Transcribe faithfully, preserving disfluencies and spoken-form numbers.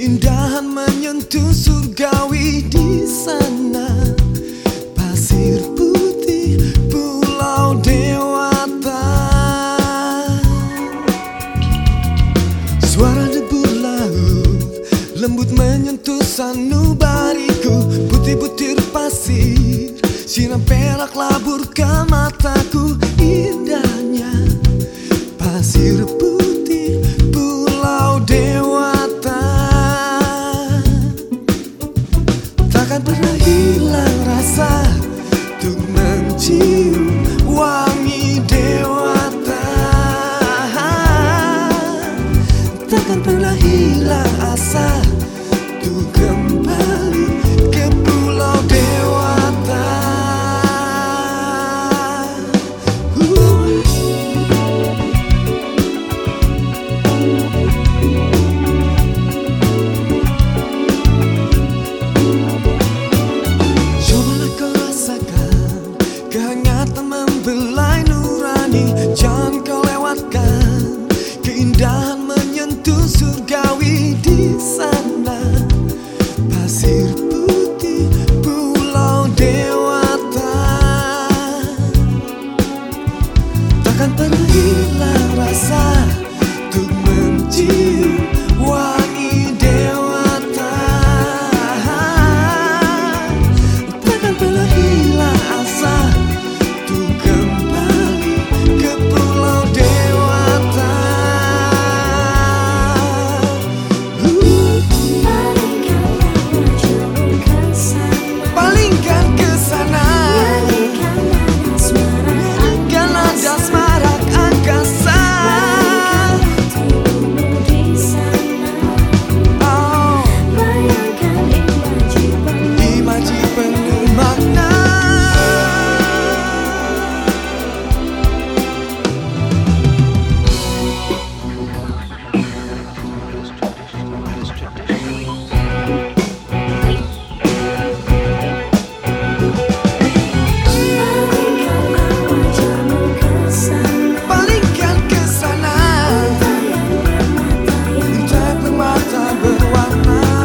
Keindahan menyentuh surgawi di sana. Pasir putih, pulau dewata. Suara debur laut lembut menyentuh sanubariku. Putih butir pasir, sinar perak laburkan mataku. Indahnya pasir putih, pulau dewata. Takkan pernah hilang rasa untuk mencium wangi dewata. Takkan pernah hilang asa untuk kembali ke pulau dewata. Cobalah kau rasakan kehangatan membelai nurani. Jangan kau lewatkan keindahan menyentuh surgawi di sana. Pasir putih, pulau dewata. Takkan pernah hilang rasa untuk mencium wangi dewata. Takkan pernah hilang asa untuk kembali ke pulau dewata. Palingkan ke sana, nyanyikan nada semarak angkasa. Oh, imaji penuh makna. Palingkan ke sana, intai permata berwarna.